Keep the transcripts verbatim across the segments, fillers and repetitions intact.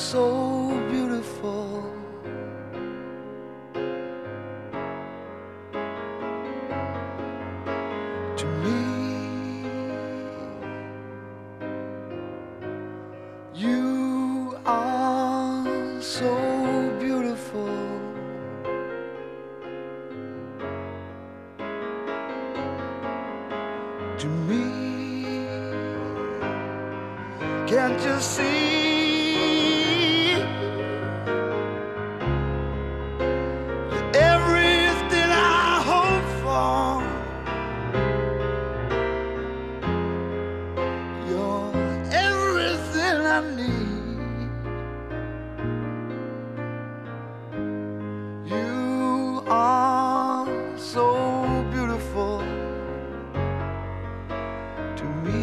so beautiful to me. You are so beautiful to me. Can't you see? You're everything I hope for. You're everything I need. You are so beautiful to me.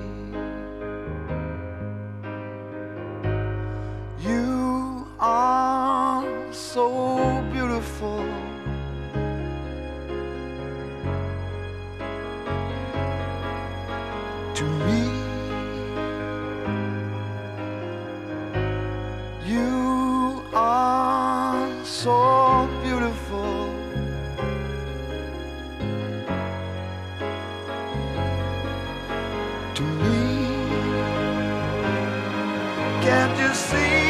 You are so beautiful to me. You are so beautiful to me. Can't you see?